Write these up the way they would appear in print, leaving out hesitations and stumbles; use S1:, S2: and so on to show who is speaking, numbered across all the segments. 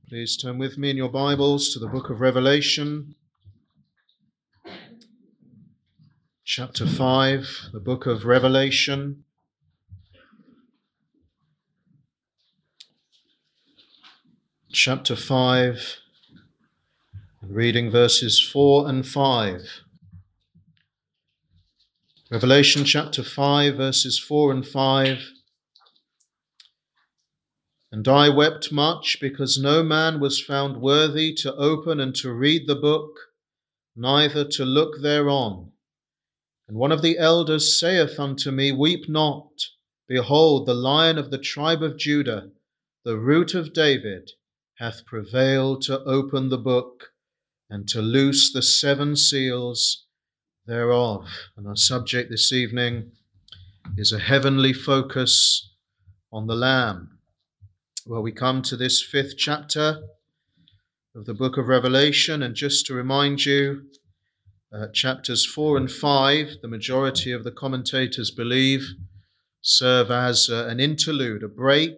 S1: Please turn with me in your Bibles to the book of Revelation, chapter 5, the book of Revelation. Chapter 5, reading verses 4 and 5. Revelation chapter 5, verses 4 and 5. And I wept much because no man was found worthy to open and to read the book, neither to look thereon. And one of the elders saith unto me, Weep not. Behold, the Lion of the tribe of Judah, the Root of David, hath prevailed to open the book and to loose the 7 seals thereof. And our subject this evening is a heavenly focus on the Lamb. Well, we come to this 5th chapter of the book of Revelation, and just to remind you, chapters 4 and 5, the majority of the commentators believe, serve as an interlude, a break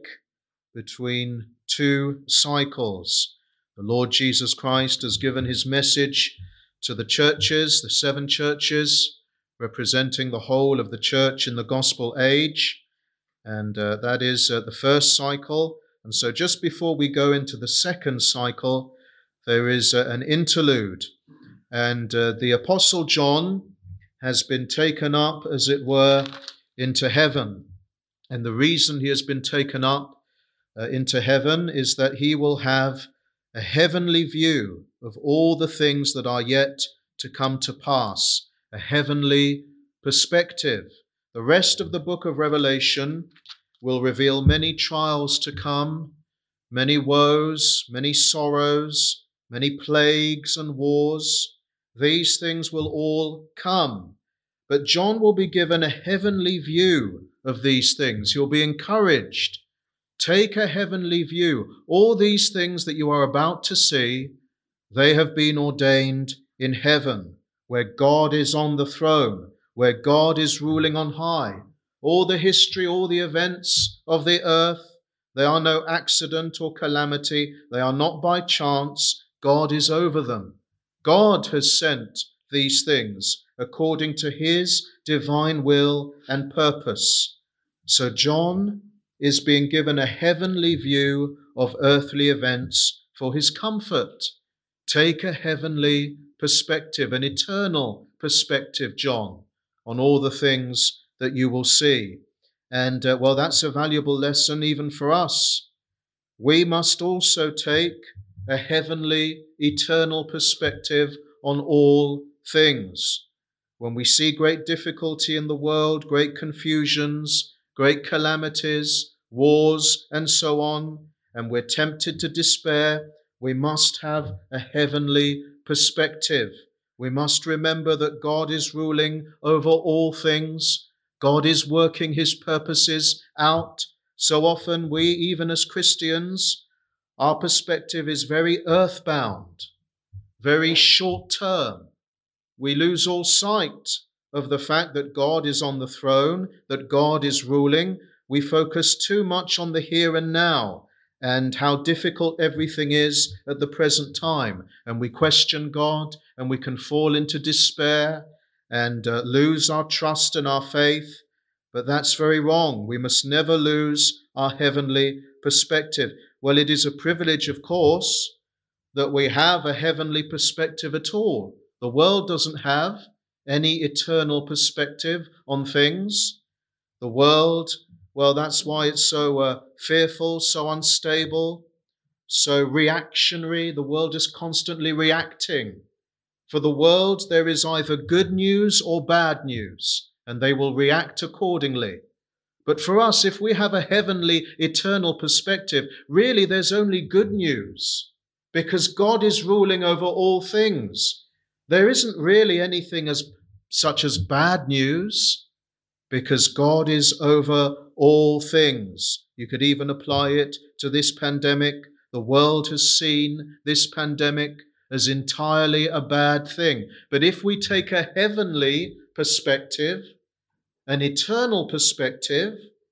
S1: between 2 cycles. The Lord Jesus Christ has given his message to the churches, the 7 churches, representing the whole of the church in the gospel age, and that is the first cycle. And so just before we go into the 2nd cycle, there is an interlude. And the Apostle John has been taken up, as it were, into heaven. And the reason he has been taken up into heaven is that he will have a heavenly view of all the things that are yet to come to pass, a heavenly perspective. The rest of the book of Revelation will reveal many trials to come, many woes, many sorrows, many plagues and wars. These things will all come. But John will be given a heavenly view of these things. He'll be encouraged. Take a heavenly view. All these things that you are about to see, they have been ordained in heaven, where God is on the throne, where God is ruling on high. All the history, all the events of the earth, they are no accident or calamity. They are not by chance. God is over them. God has sent these things according to his divine will and purpose. So John is being given a heavenly view of earthly events for his comfort. Take a heavenly perspective, an eternal perspective, John, on all the things that you will see. And well, that's a valuable lesson even for us. We must also take a heavenly, eternal perspective on all things. When we see great difficulty in the world, great confusions, great calamities, wars, and so on, and we're tempted to despair, we must have a heavenly perspective. We must remember that God is ruling over all things. God is working his purposes out. So often we, even as Christians, our perspective is very earthbound, very short-term. We lose all sight of the fact that God is on the throne, that God is ruling. We focus too much on the here and now and how difficult everything is at the present time. And we question God, and we can fall into despair and lose our trust and our faith. But that's very wrong. We must never lose our heavenly perspective. Well, it is a privilege, of course, that we have a heavenly perspective at all. The world doesn't have any eternal perspective on things. The world, well, that's why it's so fearful, so unstable, so reactionary. The world is constantly reacting. For the world, there is either good news or bad news, and they will react accordingly. But for us, if we have a heavenly, eternal perspective, really there's only good news, because God is ruling over all things. There isn't really anything such as bad news, because God is over all things. You could even apply it to this pandemic. The world has seen this pandemic as entirely a bad thing. But if we take a heavenly perspective, an eternal perspective,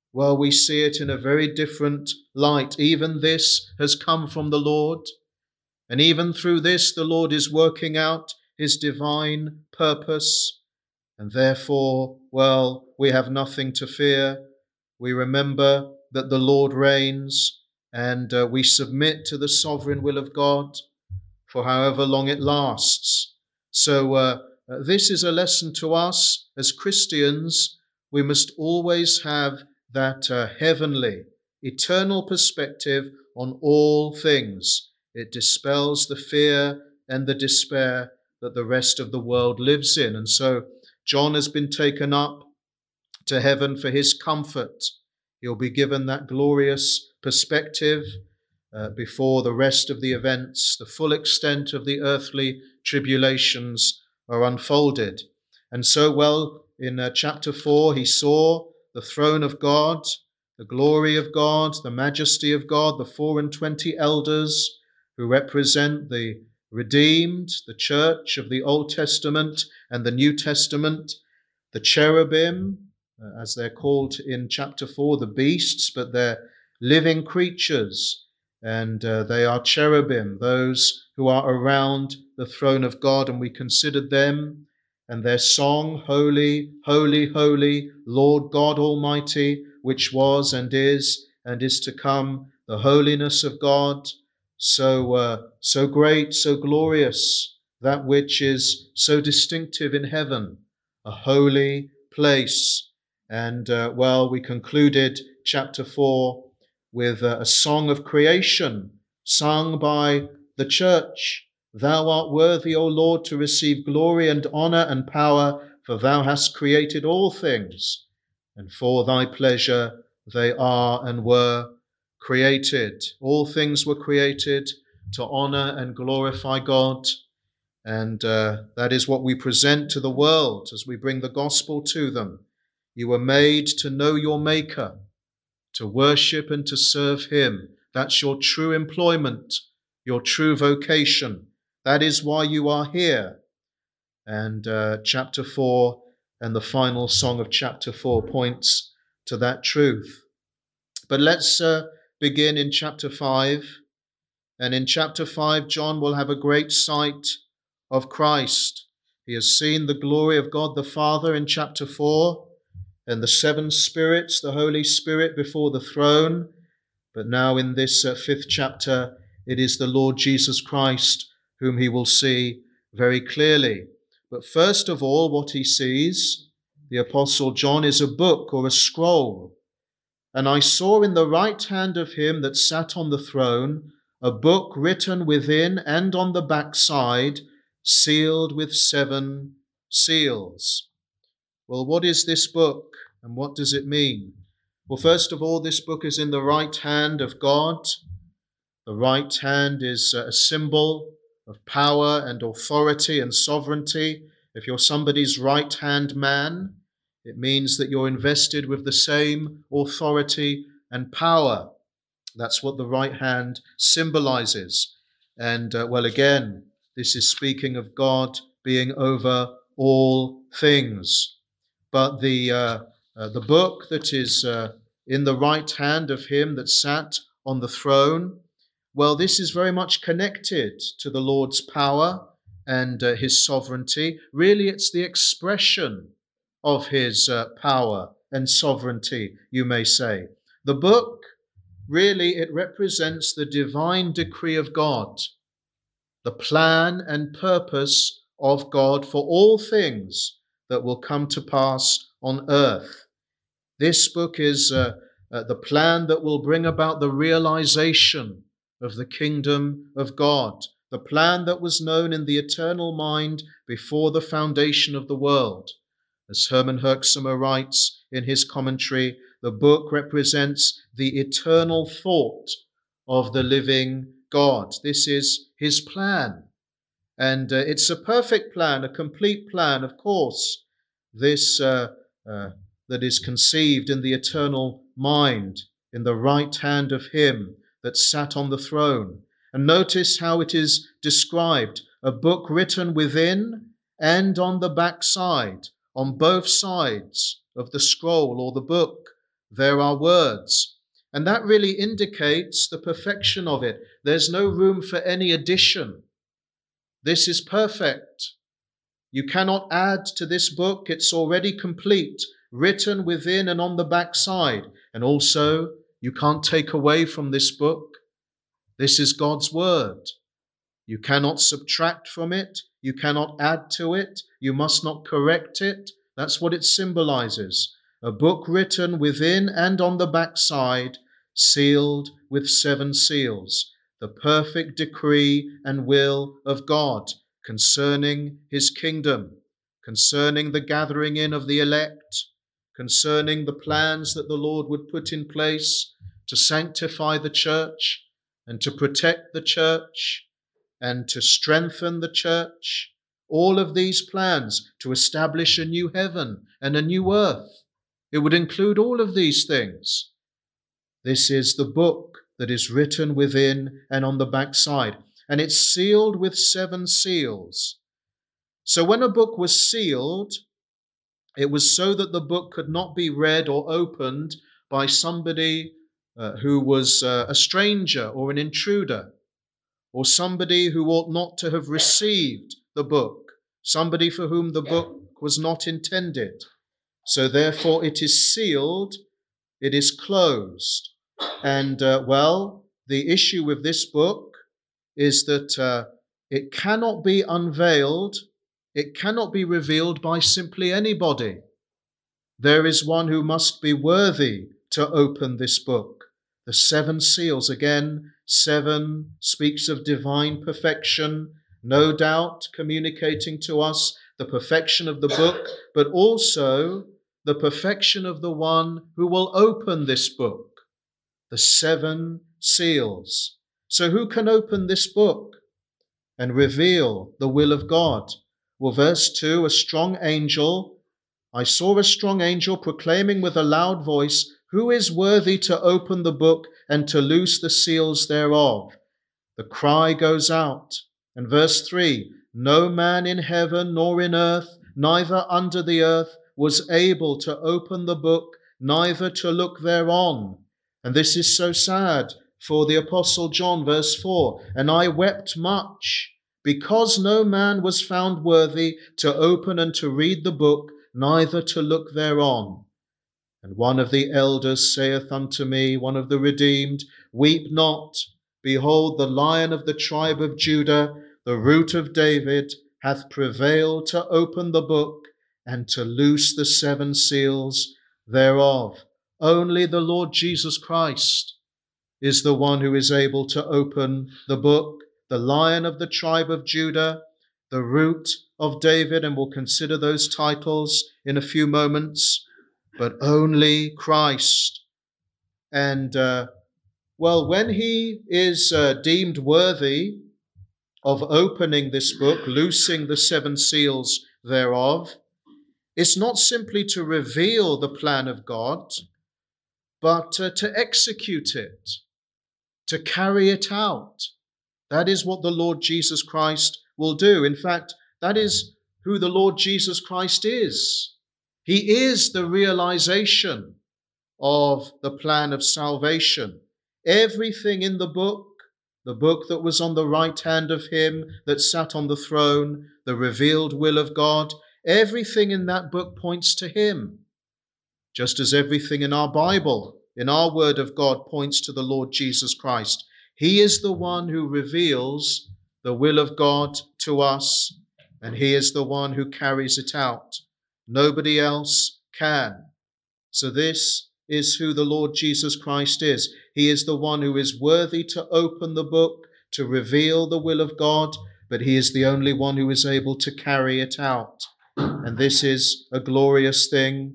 S1: well, we see it in a very different light. Even this has come from the Lord, and even through this, the Lord is working out his divine purpose, and therefore, well, we have nothing to fear. We remember that the Lord reigns, and we submit to the sovereign will of God for however long it lasts. So this is a lesson to us as Christians. We must always have that heavenly, eternal perspective on all things. It dispels the fear and the despair that the rest of the world lives in. And so John has been taken up to heaven for his comfort. He'll be given that glorious perspective before the rest of the events, the full extent of the earthly tribulations are unfolded. And so, well, in chapter 4, he saw the throne of God, the glory of God, the majesty of God, the 24 elders who represent the redeemed, the church of the Old Testament and the New Testament, the cherubim, as they're called in chapter 4, the beasts, but they're living creatures, and they are cherubim, those who are around the throne of God, and we considered them and their song, Holy, holy, holy, Lord God Almighty, which was and is to come, the holiness of God, so great, so glorious, that which is so distinctive in heaven, a holy place. And well, we concluded chapter 4 with a song of creation sung by the church. Thou art worthy, O Lord, to receive glory and honor and power, for thou hast created all things, and for thy pleasure they are and were created. All things were created to honor and glorify God, and that is what we present to the world as we bring the gospel to them. You were made to know your Maker, to worship and to serve him. That's your true employment, your true vocation. That is why you are here. And chapter 4 and the final song of chapter 4 points to that truth. But let's begin in chapter 5. And in chapter 5, John will have a great sight of Christ. He has seen the glory of God the Father in chapter 4, and the 7 spirits, the Holy Spirit before the throne. But now in this 5th chapter, it is the Lord Jesus Christ whom he will see very clearly. But first of all, what he sees, the Apostle John, is a book or a scroll. And I saw in the right hand of him that sat on the throne a book written within and on the backside, sealed with 7 seals. Well, what is this book and what does it mean? Well, first of all, this book is in the right hand of God. The right hand is a symbol of power and authority and sovereignty. If you're somebody's right-hand man, it means that you're invested with the same authority and power. That's what the right hand symbolizes. And, well, again, this is speaking of God being over all things. But the book that is in the right hand of him that sat on the throne, well, this is very much connected to the Lord's power and his sovereignty. Really, it's the expression of his power and sovereignty, you may say. The book, really, it represents the divine decree of God, the plan and purpose of God for all things that will come to pass on earth. This book is the plan that will bring about the realization of the kingdom of God, the plan that was known in the eternal mind before the foundation of the world. As Herman Herxheimer writes in his commentary, the book represents the eternal thought of the living God. This is his plan. And it's a perfect plan, a complete plan, of course, this that is conceived in the eternal mind, in the right hand of him that sat on the throne. And notice how it is described, a book written within and on the backside, on both sides of the scroll or the book. there are words. And that really indicates the perfection of it. There's no room for any addition. This is perfect. You cannot add to this book. It's already complete, written within and on the backside. And also, you can't take away from this book. This is God's word. You cannot subtract from it. You cannot add to it. You must not correct it. That's what it symbolizes. A book written within and on the backside, sealed with 7 seals, the perfect decree and will of God concerning his kingdom, concerning the gathering in of the elect, concerning the plans that the Lord would put in place to sanctify the church and to protect the church and to strengthen the church. All of these plans to establish a new heaven and a new earth. It would include all of these things. This is the book that is written within and on the backside, and it's sealed with 7 seals. So when a book was sealed, it was so that the book could not be read or opened by somebody who was a stranger or an intruder, or somebody who ought not to have received the book, somebody for whom the book was not intended. So therefore it is sealed, it is closed. And the issue with this book is that it cannot be unveiled, it cannot be revealed by simply anybody. There is one who must be worthy to open this book. The 7 seals, again, 7 speaks of divine perfection, no doubt communicating to us the perfection of the book, but also the perfection of the one who will open this book. The 7 seals. So who can open this book and reveal the will of God? Well, verse 2, I saw a strong angel proclaiming with a loud voice, "Who is worthy to open the book and to loose the seals thereof?" The cry goes out. And verse 3, no man in heaven nor in earth, neither under the earth, was able to open the book, neither to look thereon. And this is so sad for the Apostle John, verse 4, "And I wept much, because no man was found worthy to open and to read the book, neither to look thereon. And one of the elders saith unto me," one of the redeemed, "Weep not. Behold, the Lion of the tribe of Judah, the Root of David, hath prevailed to open the book and to loose the 7 seals thereof." Only the Lord Jesus Christ is the one who is able to open the book, the Lion of the tribe of Judah, the Root of David, and we'll consider those titles in a few moments, but only Christ. And when he is deemed worthy of opening this book, loosing the 7 seals thereof, it's not simply to reveal the plan of God, but to execute it, to carry it out. That is what the Lord Jesus Christ will do. In fact, that is who the Lord Jesus Christ is. He is the realization of the plan of salvation. Everything in the book that was on the right hand of him that sat on the throne, the revealed will of God, everything in that book points to him. Just as everything in our Bible, in our Word of God, points to the Lord Jesus Christ. He is the one who reveals the will of God to us, and he is the one who carries it out. Nobody else can. So this is who the Lord Jesus Christ is. He is the one who is worthy to open the book, to reveal the will of God, but he is the only one who is able to carry it out. And this is a glorious thing.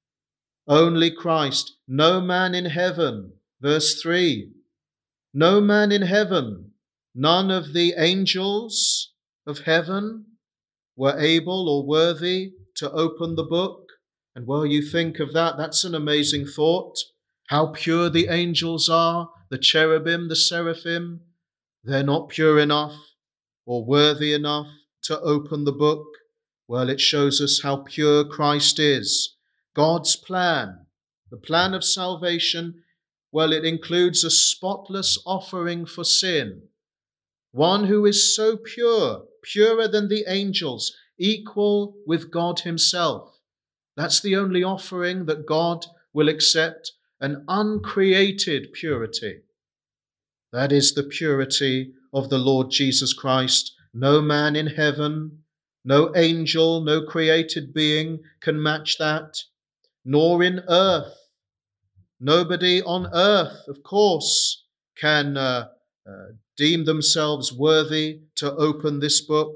S1: Only Christ, no man in heaven. Verse 3, no man in heaven, none of the angels of heaven were able or worthy to open the book. And while you think of that, that's an amazing thought. How pure the angels are, the cherubim, the seraphim. They're not pure enough or worthy enough to open the book. Well, it shows us how pure Christ is. God's plan, The plan of salvation, well, it includes a spotless offering for sin. One who is so pure, purer than the angels, equal with God himself. That's the only offering that God will accept, an uncreated purity. That is the purity of the Lord Jesus Christ. No man in heaven, no angel, no created being can match that, nor in earth. Nobody on earth, of course, can deem themselves worthy to open this book.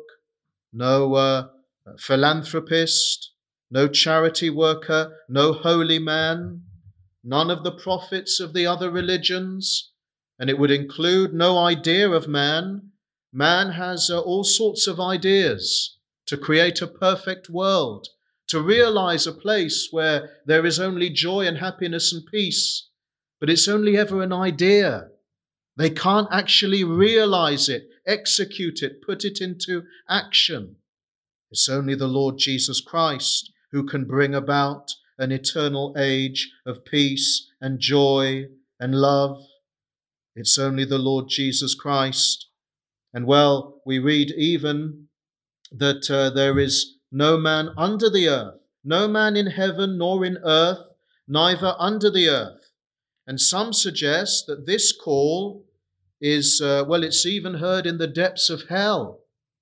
S1: No philanthropist, no charity worker, no holy man, none of the prophets of the other religions, and it would include no idea of man. Man has all sorts of ideas to create a perfect world, to realize a place where there is only joy and happiness and peace. But it's only ever an idea. They can't actually realize it, execute it, put it into action. It's only the Lord Jesus Christ who can bring about an eternal age of peace and joy and love. It's only the Lord Jesus Christ. And well, we read even that there is no man under the earth, no man in heaven nor in earth, neither under the earth. And some suggest that this call is, it's even heard in the depths of hell.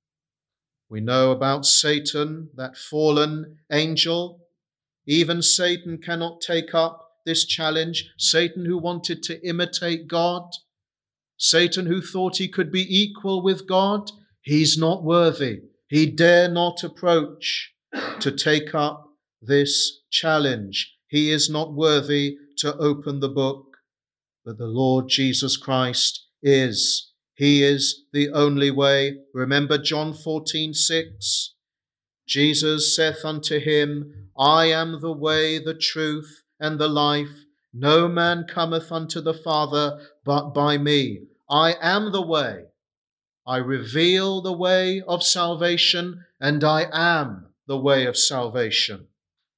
S1: We know about Satan, that fallen angel. Even Satan cannot take up this challenge. Satan who wanted to imitate God. Satan who thought he could be equal with God. He's not worthy. He dare not approach to take up this challenge. He is not worthy to open the book. But the Lord Jesus Christ is. He is the only way. Remember John 14:6. Jesus saith unto him, I am the way, the truth, and the life. No man cometh unto the Father but by me. I am the way. I reveal the way of salvation, and I am the way of salvation.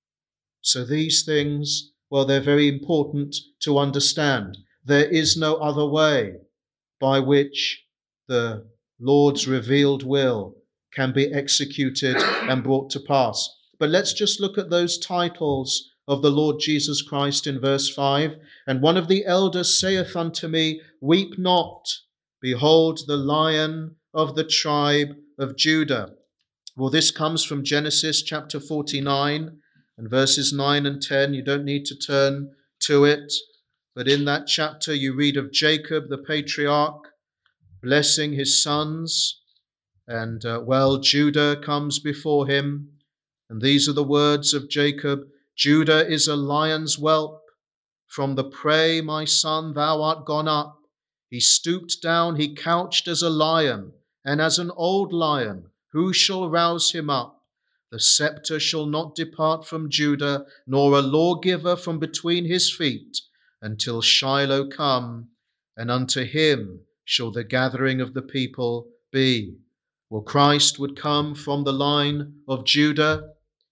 S1: So these things, well, they're very important to understand. There is no other way by which the Lord's revealed will can be executed and brought to pass. But let's just look at those titles of the Lord Jesus Christ in verse 5. And one of the elders saith unto me, Weep not, behold the Lion of the tribe of Judah. Well, this comes from Genesis chapter 49 and verses 9 and 10. You don't need to turn to it. But in that chapter you read of Jacob, the patriarch, blessing his sons. And Judah comes before him. And these are the words of Jacob. Judah is a lion's whelp. From the prey, my son, thou art gone up. He stooped down, he couched as a lion, and as an old lion. Who shall rouse him up? The scepter shall not depart from Judah, nor a lawgiver from between his feet, until Shiloh come, and unto him shall the gathering of the people be. Well, Christ would come from the line of Judah,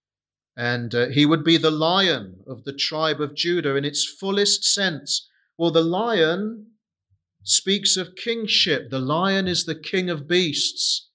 S1: and he would be the Lion of the tribe of Judah in its fullest sense. Well, the lion speaks of kingship. The lion is the king of beasts,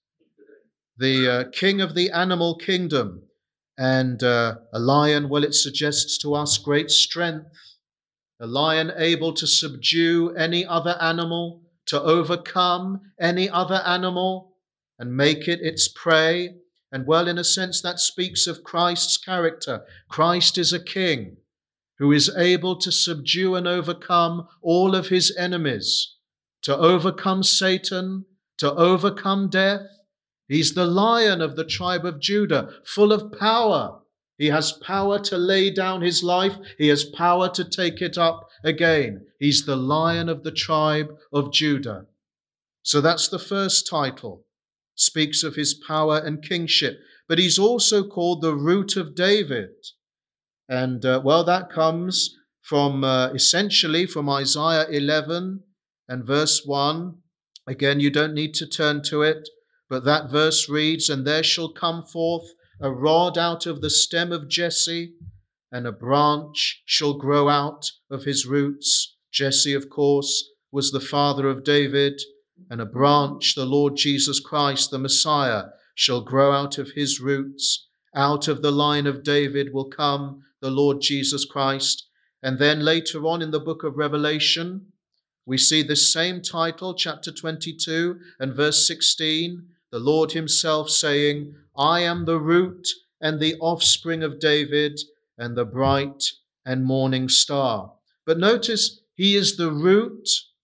S1: the king of the animal kingdom. And a lion, well, it suggests to us great strength. A lion able to subdue any other animal, to overcome any other animal and make it its prey. And well, in a sense, that speaks of Christ's character. Christ is a king who is able to subdue and overcome all of his enemies, to overcome Satan, to overcome death. He's the Lion of the tribe of Judah, full of power. He has power to lay down his life. He has power to take it up again. He's the Lion of the tribe of Judah. So that's the first title. Speaks of his power and kingship. But he's also called the Root of David. And that comes from essentially from Isaiah 11 and verse 1. Again, you don't need to turn to it, but that verse reads, And there shall come forth a rod out of the stem of Jesse, and a branch shall grow out of his roots. Jesse, of course, was the father of David, and a branch, the Lord Jesus Christ, the Messiah, shall grow out of his roots. Out of the line of David will come the Lord Jesus Christ. And then later on in the book of Revelation, we see this same title, chapter 22 and verse 16, the Lord himself saying, I am the root and the offspring of David and the bright and morning star. But notice, he is the root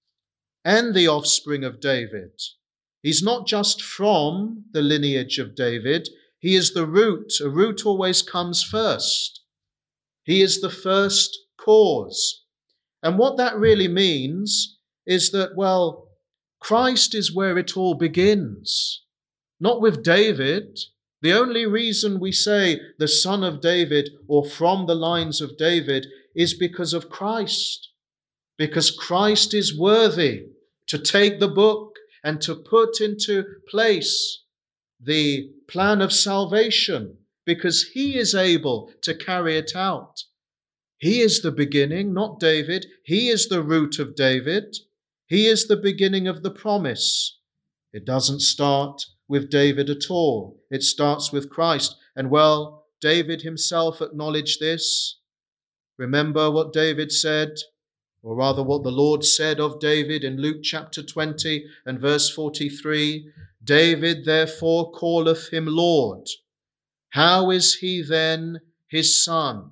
S1: and the offspring of David. He's not just from the lineage of David, he is the root. A root always comes first. He is the first cause. And what that really means is that, well, Christ is where it all begins. Not with David. The only reason we say the son of David or from the lines of David is because of Christ. Because Christ is worthy to take the book and to put into place the plan of salvation, because he is able to carry it out. He is the beginning, not David. He is the root of David. He is the beginning of the promise. It doesn't start with David at all. It starts with Christ. And well, David himself acknowledged this. Remember what David said, or rather what the Lord said of David in Luke chapter 20 and verse 43. David therefore calleth him Lord. How is he then his son?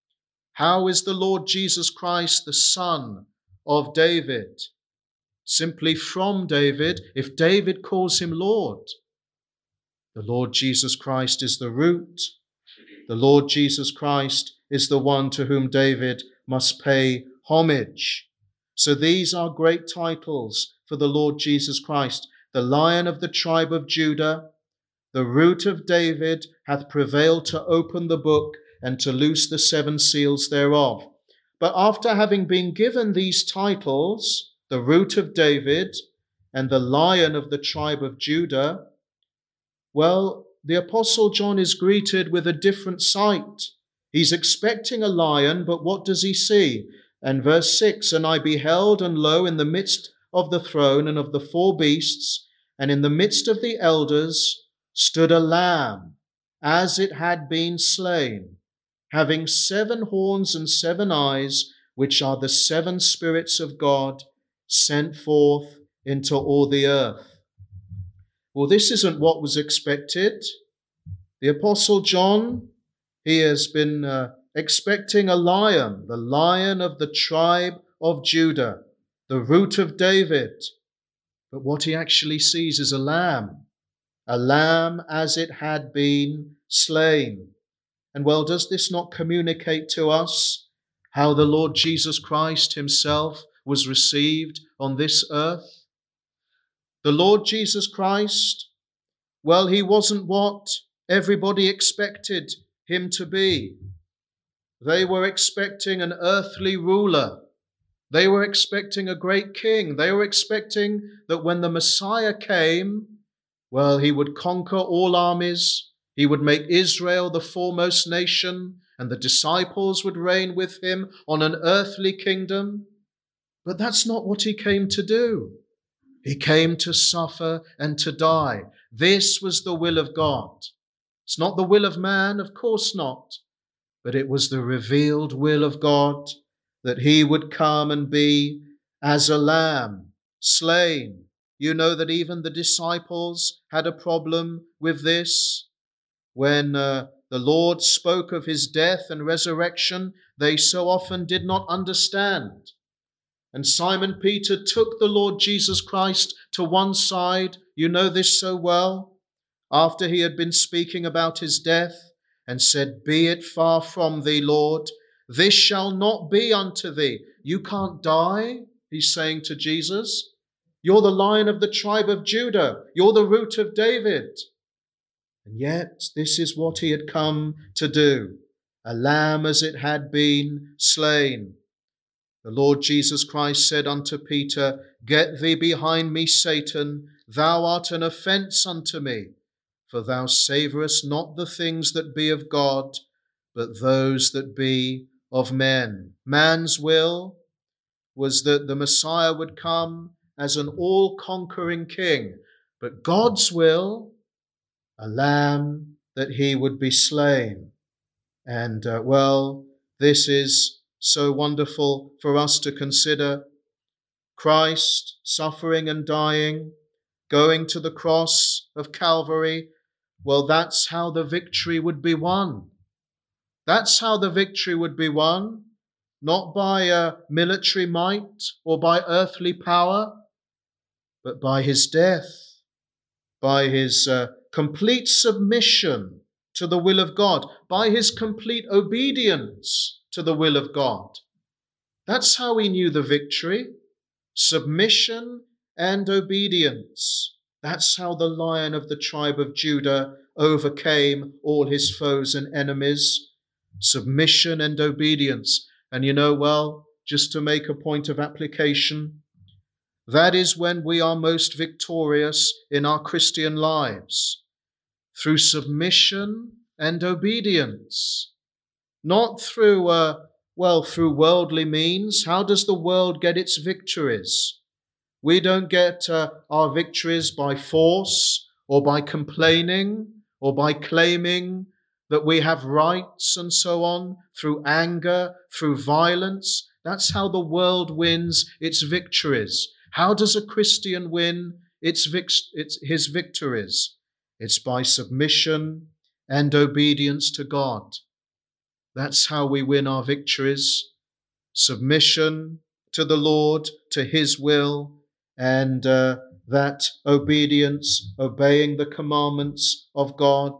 S1: How is the Lord Jesus Christ the son of David? Simply from David, if David calls him Lord. The Lord Jesus Christ is the root. The Lord Jesus Christ is the one to whom David must pay homage. So these are great titles for the Lord Jesus Christ. The Lion of the tribe of Judah, the root of David, hath prevailed to open the book and to loose the 7 seals thereof. But after having been given these titles, the root of David and the Lion of the tribe of Judah, well, the Apostle John is greeted with a different sight. He's expecting a lion, but what does he see? And verse 6, and I beheld, and lo, in the midst of the throne and of the 4 beasts, and in the midst of the elders, stood a lamb, as it had been slain, having 7 horns and 7 eyes, which are the 7 spirits of God, sent forth into all the earth. Well, this isn't what was expected. The Apostle John, he has been expecting a lion, the Lion of the tribe of Judah, the root of David. But what he actually sees is a lamb as it had been slain. And well, does this not communicate to us how the Lord Jesus Christ himself was received on this earth? The Lord Jesus Christ, well, he wasn't what everybody expected him to be. They were expecting an earthly ruler. They were expecting a great king. They were expecting that when the Messiah came, well, he would conquer all armies. He would make Israel the foremost nation, and the disciples would reign with him on an earthly kingdom. But that's not what he came to do. He came to suffer and to die. This was the will of God. It's not the will of man, of course not, but it was the revealed will of God that he would come and be as a lamb, slain. You know that even the disciples had a problem with this. When the Lord spoke of his death and resurrection, they so often did not understand. And Simon Peter took the Lord Jesus Christ to one side, you know this so well, after he had been speaking about his death, and said, Be it far from thee, Lord, this shall not be unto thee. You can't die, he's saying to Jesus. You're the Lion of the tribe of Judah. You're the root of David. And yet this is what he had come to do, a lamb as it had been slain. The Lord Jesus Christ said unto Peter, Get thee behind me, Satan, thou art an offence unto me, for thou savourest not the things that be of God, but those that be of men. Man's will was that the Messiah would come as an all-conquering king, but God's will, a lamb that he would be slain. And this is so wonderful for us to consider. Christ suffering and dying, going to the cross of Calvary. Well, that's how the victory would be won. That's how the victory would be won, not by military might or by earthly power, but by his death, by his complete submission to the will of God, by his complete obedience to the will of God. That's how we knew the victory. Submission and obedience. That's how the Lion of the tribe of Judah overcame all his foes and enemies. Submission and obedience. And just to make a point of application, that is when we are most victorious in our Christian lives, through submission and obedience, not through through worldly means. How does the world get its victories? We don't get our victories by force or by complaining or by claiming that we have rights and so on, through anger, through violence. That's how the world wins its victories. How does a Christian win his victories? It's by submission and obedience to God. That's how we win our victories. Submission to the Lord, to his will, and that obedience, obeying the commandments of God.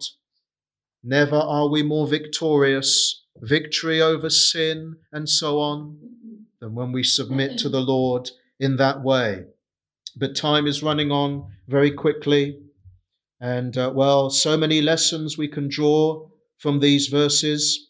S1: Never are we more victorious, victory over sin and so on, than when we submit to the Lord in that way. But time is running on very quickly. And so many lessons we can draw from these verses.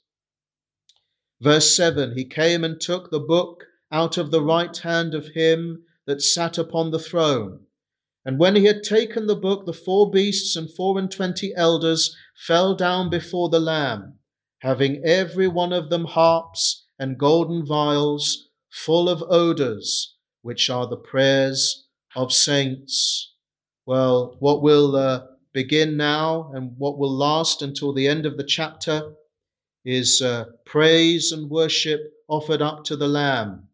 S1: Verse 7, he came and took the book out of the right hand of him that sat upon the throne. And when he had taken the book, the 4 beasts and 24 elders fell down before the Lamb, having every one of them harps and golden vials full of odors, which are the prayers of saints. Well, what will begin now and what will last until the end of the chapter is praise and worship offered up to the Lamb.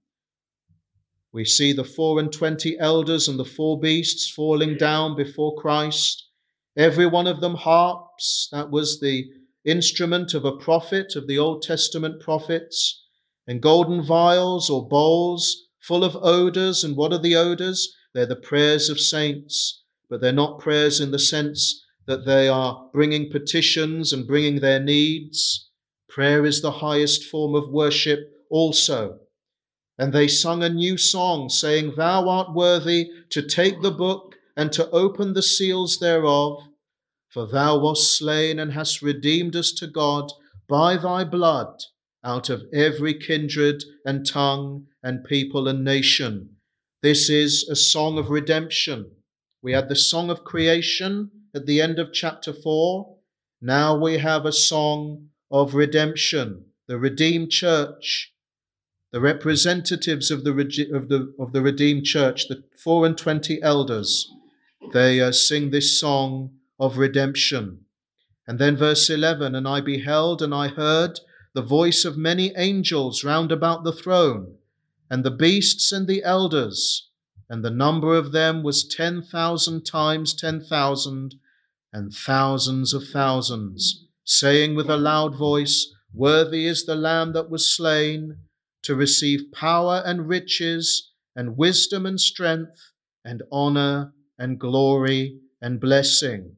S1: We see the 24 elders and the 4 beasts falling down before Christ, every one of them harps. That was the instrument of a prophet, of the Old Testament prophets, and golden vials or bowls full of odors. And what are the odors? They're the prayers of saints, but they're not prayers in the sense that they are bringing petitions and bringing their needs. Prayer is the highest form of worship also. And they sung a new song, saying, Thou art worthy to take the book and to open the seals thereof, for thou wast slain and hast redeemed us to God by thy blood out of every kindred and tongue and people and nation. This is a song of redemption. We had the song of creation at the end of chapter 4. Now we have a song of redemption, the redeemed church. The representatives of the redeemed church, the 24 elders, they sing this song of redemption. And then verse 11, and I beheld and I heard the voice of many angels round about the throne, and the beasts and the elders, and the number of them was 10,000 times 10,000, and thousands of thousands, saying with a loud voice, Worthy is the Lamb that was slain, to receive power and riches and wisdom and strength and honor and glory and blessing.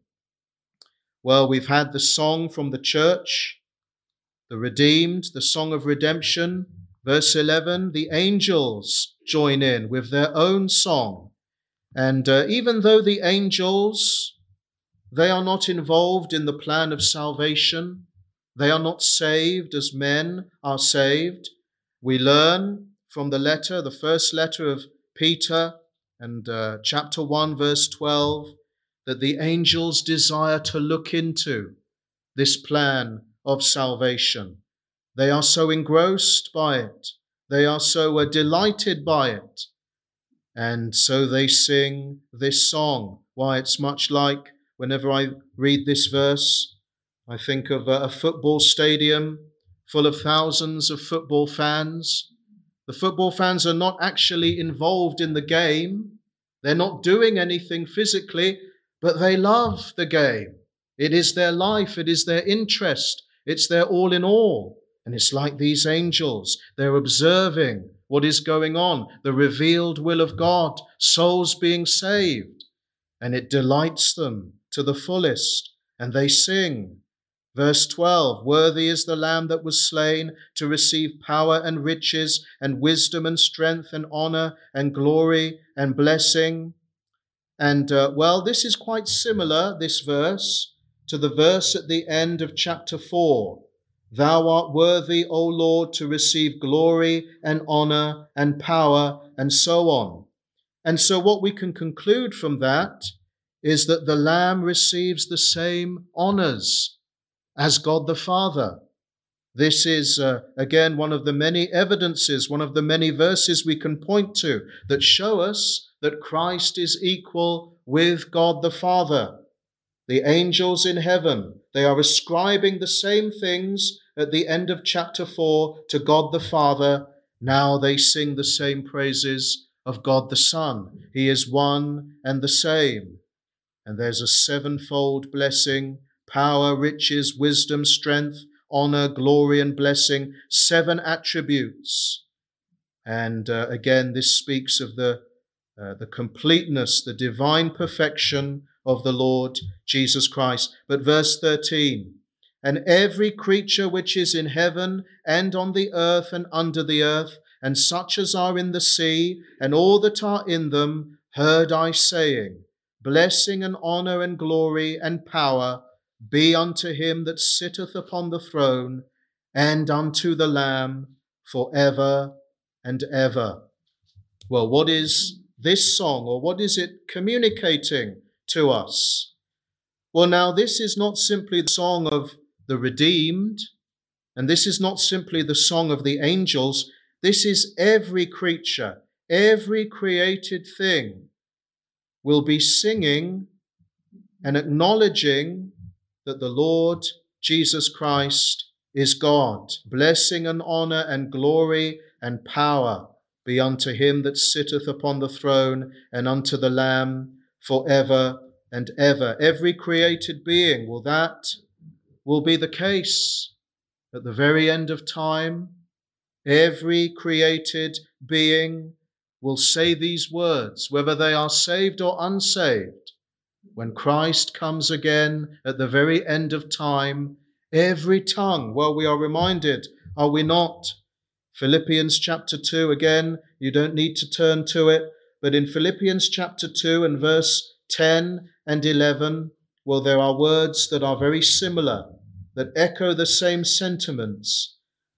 S1: Well, we've had the song from the church, the redeemed, the song of redemption. Verse 11, the angels join in with their own song. And even though the angels, they are not involved in the plan of salvation, they are not saved as men are saved. We learn from the first letter of Peter, and chapter 1, verse 12, that the angels desire to look into this plan of salvation. They are so engrossed by it. They are so delighted by it. And so they sing this song. Why, it's much like whenever I read this verse, I think of a football stadium full of thousands of football fans. The football fans are not actually involved in the game. They're not doing anything physically, but they love the game. It is their life. It is their interest. It's their all in all. And it's like these angels. They're observing what is going on, the revealed will of God, souls being saved. And it delights them to the fullest. And they sing. Verse 12, worthy is the Lamb that was slain to receive power and riches and wisdom and strength and honor and glory and blessing. And this is quite similar, this verse, to the verse at the end of chapter 4. Thou art worthy, O Lord, to receive glory and honor and power, and so on. And so what we can conclude from that is that the Lamb receives the same honors as God the Father. This is, again, one of the many evidences, one of the many verses we can point to that show us that Christ is equal with God the Father. The angels in heaven, they are ascribing the same things at the end of chapter 4 to God the Father. Now they sing the same praises of God the Son. He is one and the same. And there's a sevenfold blessing: power, riches, wisdom, strength, honor, glory, and blessing. 7 attributes. And again, this speaks of the completeness, the divine perfection of the Lord Jesus Christ. But verse 13, and every creature which is in heaven and on the earth and under the earth, and such as are in the sea, and all that are in them, heard I saying, blessing and honor and glory and power be unto him that sitteth upon the throne, and unto the Lamb for ever and ever. Well, what is this song, or what is it communicating to us? Well, now, this is not simply the song of the redeemed, and this is not simply the song of the angels. This is every creature, every created thing will be singing and acknowledging that the Lord Jesus Christ is God. Blessing and honor and glory and power be unto him that sitteth upon the throne and unto the Lamb for ever and ever. Every created being will be the case at the very end of time. Every created being will say these words, whether they are saved or unsaved. When Christ comes again at the very end of time, every tongue, well, we are reminded, are we not? Philippians chapter 2, again, you don't need to turn to it, but in Philippians chapter 2 and verse 10 and 11, well, there are words that are very similar, that echo the same sentiments.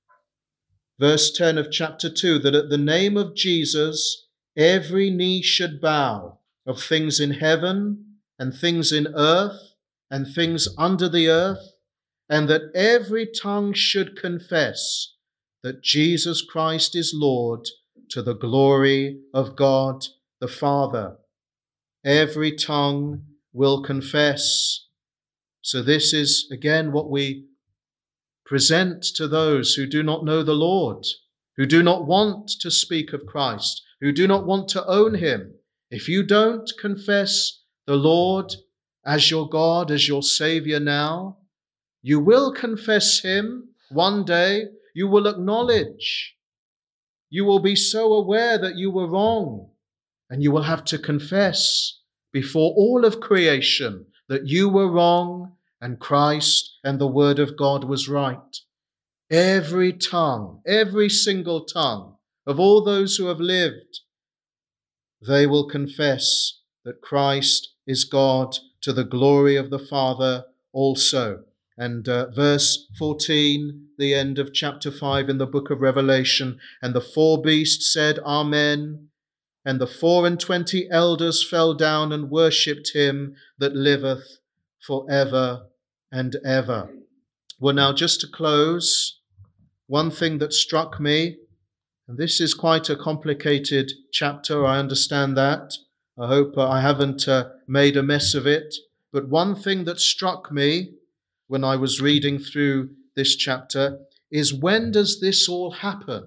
S1: Verse 10 of chapter 2, that at the name of Jesus, every knee should bow, of things in heaven and things in earth and things under the earth, and that every tongue should confess that Jesus Christ is Lord, to the glory of God the Father. Every tongue will confess. So this is, again, what we present to those who do not know the Lord, who do not want to speak of Christ, who do not want to own him. If you don't confess the Lord as your God, as your Savior now, you will confess him one day. You will acknowledge. You will be so aware that you were wrong, and you will have to confess before all of creation that you were wrong and Christ and the Word of God was right. Every tongue, every single tongue of all those who have lived, they will confess that Christ is God, to the glory of the Father also. And verse 14, the end of chapter 5 in the book of Revelation, and the 4 beasts said, Amen. And the 24 elders fell down and worshipped him that liveth for ever and ever. Well, now, just to close, one thing that struck me, and this is quite a complicated chapter, I understand that. I hope I haven't made a mess of it. But one thing that struck me when I was reading through this chapter is, when does this all happen?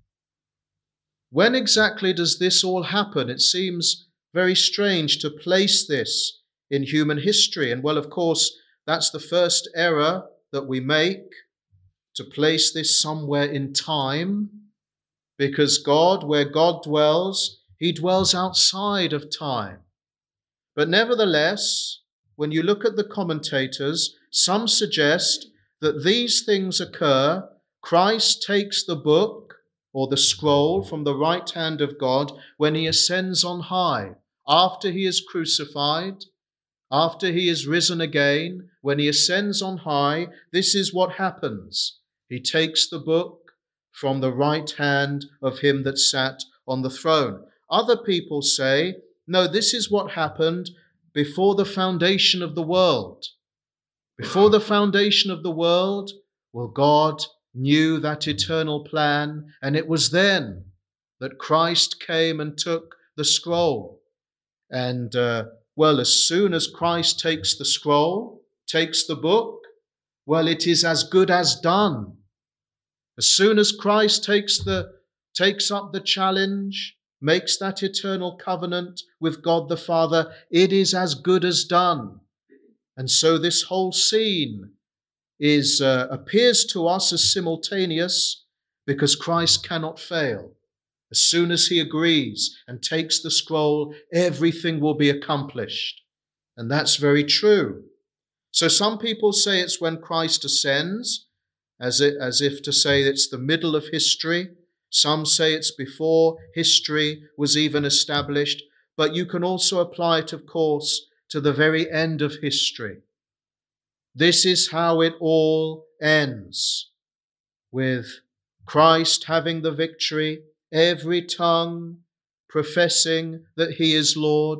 S1: When exactly does this all happen? It seems very strange to place this in human history. And well, of course, that's the first error that we make, to place this somewhere in time, because God, where God dwells, he dwells outside of time. But nevertheless, when you look at the commentators, some suggest that these things occur. Christ takes the book or the scroll from the right hand of God when he ascends on high, after he is crucified, after he is risen again. When he ascends on high, this is what happens. He takes the book from the right hand of him that sat on the throne. Other people say, no, this is what happened before the foundation of the world. Before the foundation of the world, well, God knew that eternal plan, and it was then that Christ came and took the scroll. And, well, as soon as Christ takes the scroll, takes the book, well, it is as good as done. As soon as Christ takes up the challenge, makes that eternal covenant with God the Father, it is as good as done. And so this whole scene appears to us as simultaneous, because Christ cannot fail. As soon as he agrees and takes the scroll, everything will be accomplished. And that's very true. So some people say it's when Christ ascends, as if to say it's the middle of history. Some say it's before history was even established. But you can also apply it, of course, to the very end of history. This is how it all ends, with Christ having the victory, every tongue professing that he is Lord,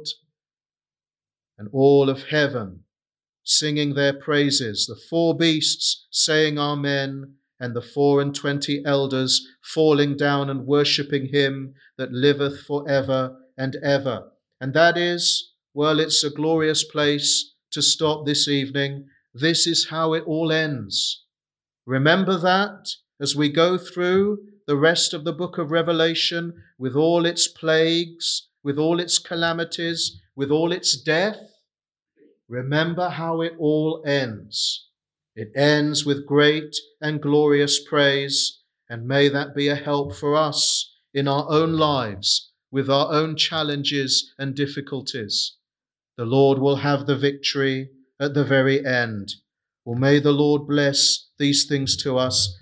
S1: and all of heaven singing their praises, the 4 beasts saying Amen, and the 24 elders falling down and worshipping him that liveth for ever and ever. And that is, well, it's a glorious place to stop this evening. This is how it all ends. Remember that as we go through the rest of the book of Revelation, with all its plagues, with all its calamities, with all its death. Remember how it all ends. It ends with great and glorious praise, and may that be a help for us in our own lives, with our own challenges and difficulties. The Lord will have the victory at the very end. Well, may the Lord bless these things to us